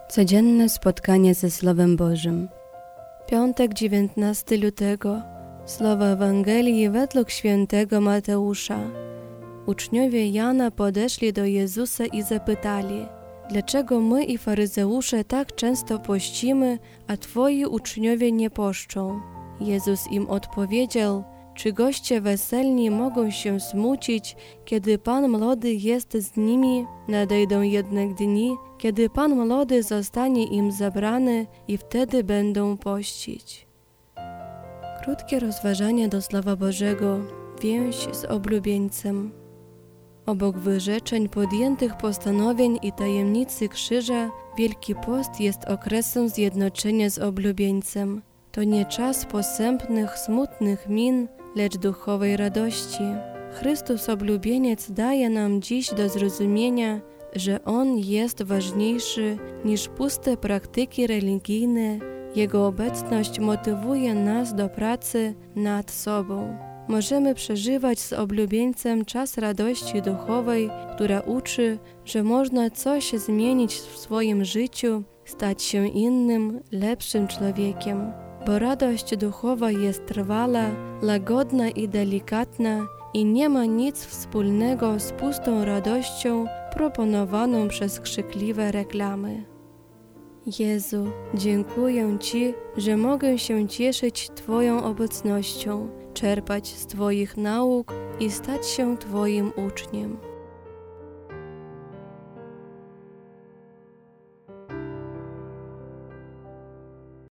Codzienne spotkanie ze Słowem Bożym. Piątek, 19 lutego. Słowa Ewangelii według świętego Mateusza. Uczniowie Jana podeszli do Jezusa i zapytali: dlaczego my i faryzeusze tak często pościmy, a twoi uczniowie nie poszczą? Jezus im odpowiedział: czy goście weselni mogą się smucić, kiedy Pan młody jest z nimi? Nadejdą jednak dni, kiedy Pan młody zostanie im zabrany i wtedy będą pościć. Krótkie rozważanie do Słowa Bożego. Więź z oblubieńcem. Obok wyrzeczeń, podjętych postanowień i tajemnicy krzyża, Wielki Post jest okresem zjednoczenia z oblubieńcem. To nie czas posępnych, smutnych min, lecz duchowej radości. Chrystus oblubieniec daje nam dziś do zrozumienia, że On jest ważniejszy niż puste praktyki religijne. Jego obecność motywuje nas do pracy nad sobą. Możemy przeżywać z oblubieńcem czas radości duchowej, która uczy, że można coś zmienić w swoim życiu, stać się innym, lepszym człowiekiem. Bo radość duchowa jest trwala, łagodna i delikatna i nie ma nic wspólnego z pustą radością proponowaną przez krzykliwe reklamy. Jezu, dziękuję Ci, że mogę się cieszyć Twoją obecnością, czerpać z Twoich nauk i stać się Twoim uczniem.